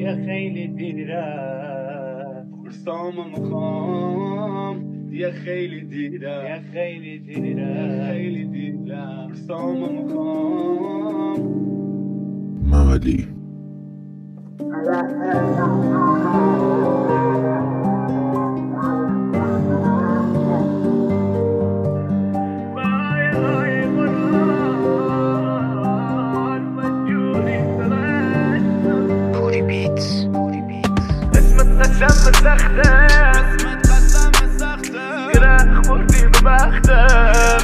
دیگه خیلی دیره، فرسامو میخوام دیگه خیلی دیره، خیلی دیره، خیلی دیره. فرسامو میخوام مالی قسم سخته گره خوردی به بختم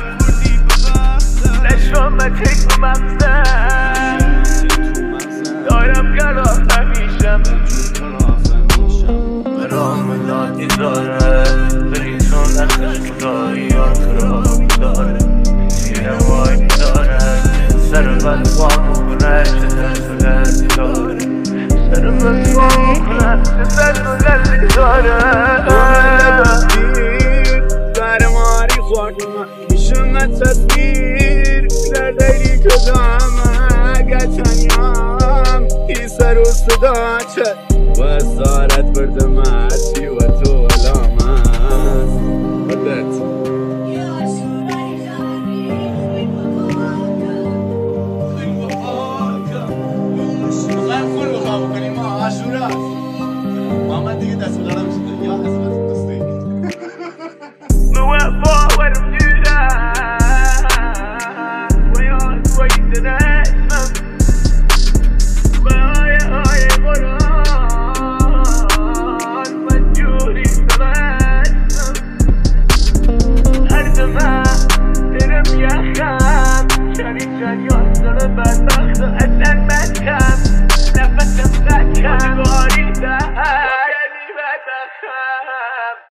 نشامت هک به مغزم دارم گراه همیشم برام دادی داره بریتون نخش خدایی آخرابی داره سیرم وای داره سر من وام کنه چه ترسولتی داره سر من وام کنه چه ترسولتی داره برماری خواهد میشم تصویر در دیری کدامه گتنیم ای سر و صدا چه و اسارت بردم عرشی و تو علامه بدت محمد دیگه دست به قلم شده یا حسبت دوستی موفا ورم جودا وياك ويد نسمم بايا قرآن مجوري تبسم هردما درم يا خام شاني كان يوصل بدبخت أسأل من كم نفسم ذكر وقاري